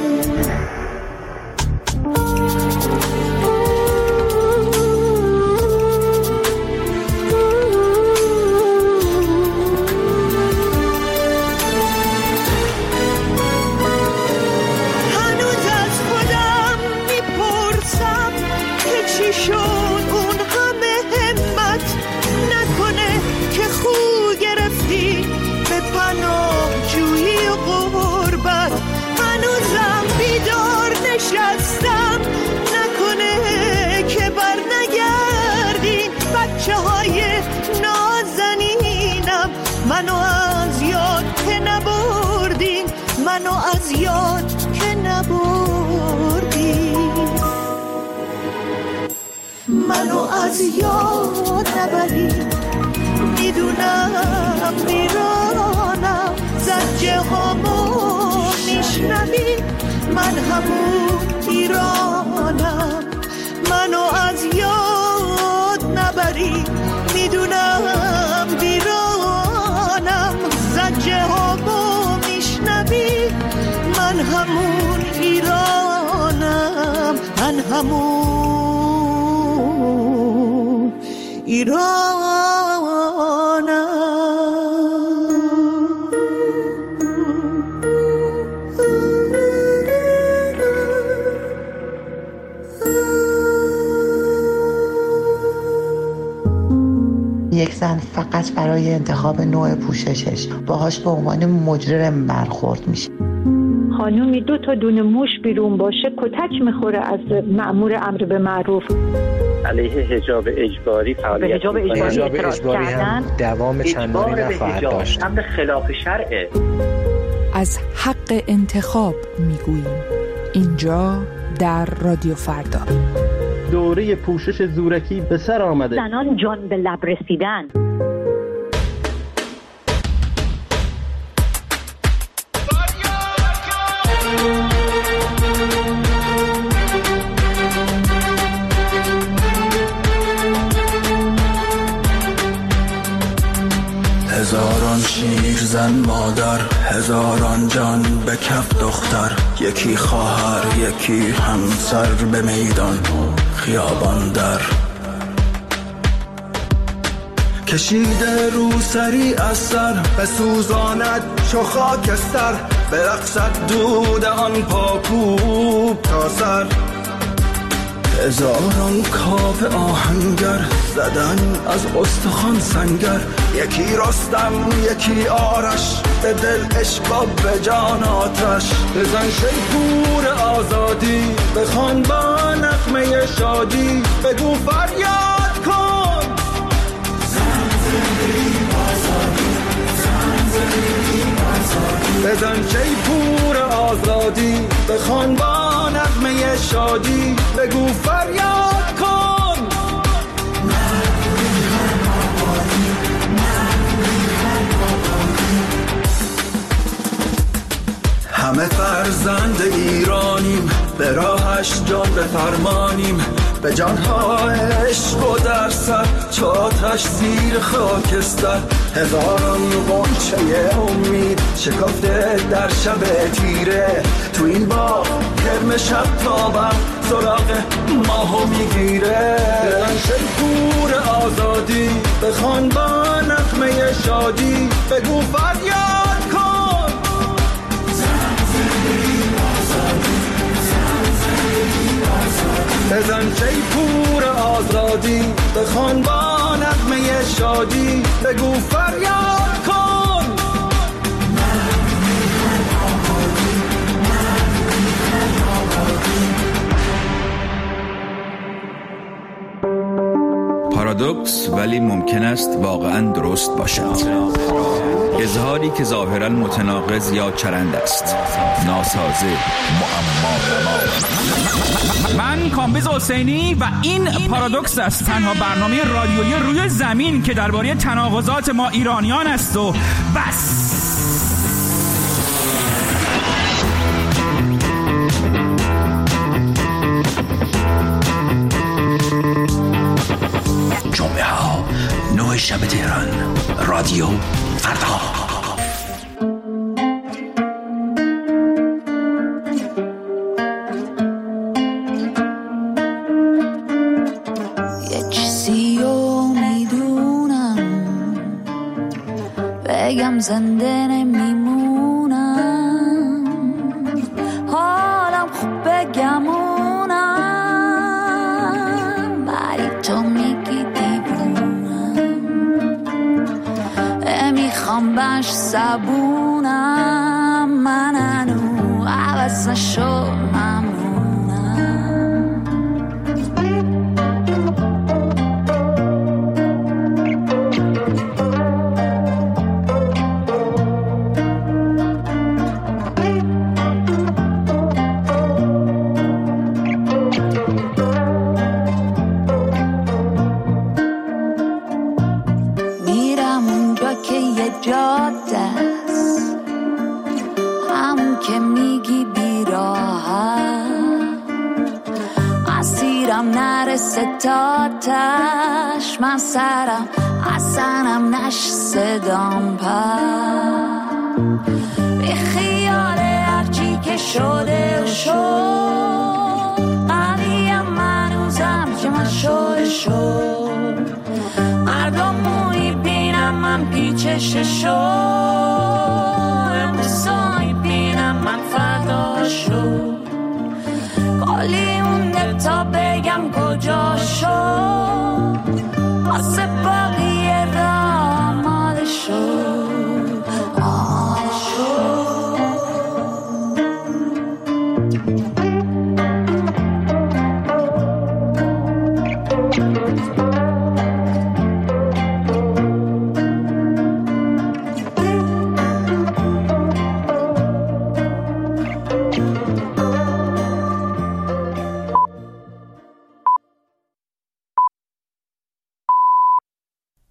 نشستم نکنه که بر نگردین. بچه های نازنینم منو از یاد که نبردین، منو از یاد که نبردین. منو از یاد نبرین، میدونم میرانم. زجه هامو میشنوین، من همون ایرانم. منو از یاد نبری، میدونم ویرانم. زجه هامو میشنوی، من همون ایرانم، من همون ایرانم. یک زن فقط برای انتخاب نوع پوششش باهاش به عنوان مجرم برخورد میشه. خانومی دو تا دونه موش بیرون باشه کتک میخوره از مأمور امر به معروف. علیه حجاب اجباری فعالیت به حجاب اجباری, حجاب اجباری هم دوام چندانی نخواهد داشت. امر خلاف شرعه. از حق انتخاب میگوییم اینجا در رادیو فردا. دوره پوشش زورکی به سر آمده. زنان جان به لب رسیدن. هزاران شیر زن مادر، هزاران جان به کف دختر، یکی خواهر یکی همسر به میدان خیابان در. کشیده رو سری از سر بسوزاند چو خاکستر، برقصد دود آن پاکوب تا سر. هزاران کاوه آهنگر زدن از استخوان سنگر، یکی رستم یکی آرش، به دل عشق و به جان آتش. بزن شیپور آزادی بخوان با نغمه شادی، بگو فریاد کن زن زندگی آزادی، زن زندگی آزادی. بزن شیپور آزادی بخوان با نغمه شادی، بگو فریاد کن همه فرزند ایرانیم، به راهش جان بفرمانیم، به جانها عشق و در سر چاتش زیر خاکستر. هزاران غنچه امید شکفته در شب تیره، تو این باغ کرم شب تابم سراغ ماهو میگیره. بزن شیپور آزادی بخوان با نغمه شادی، بگو فریاد کن زن زندگی آزادی، زن زندگی آزادی. بزن شیپور آزادی بخوان با نغمه شادی، بگو فریاد کن پارادوکس ولی ممکن است واقعا درست باشد. اظهاری که ظاهرا متناقض یا چرند است، ناسازه، معما. من کامبیز حسینی و این پارادوکس است، تنها برنامه رادیویی روی زمین که درباره تناقضات ما ایرانیان است و بس. جمعه ها نه شب تهران، رادیو فردا. یه چیزی رو میدونم بگم زنده نمیمونم، حالم خوب بگمونم، ولی تو میگی دیوونم، میخوام باش صبونم، من هنو عوض نشو جاده است، همون که میگی بیراحت، اسیرم نرسه تا تش، من سرم اصنم نش صدام پر، به خیال هرچی که شده و شد، قویم منوزم که من شده شد، مردم موی بینم من پیچش شو، امروزایی بینم من فردا شو، کلی مونده تا بگم کجا شو، واسه باقیه را آماده شو.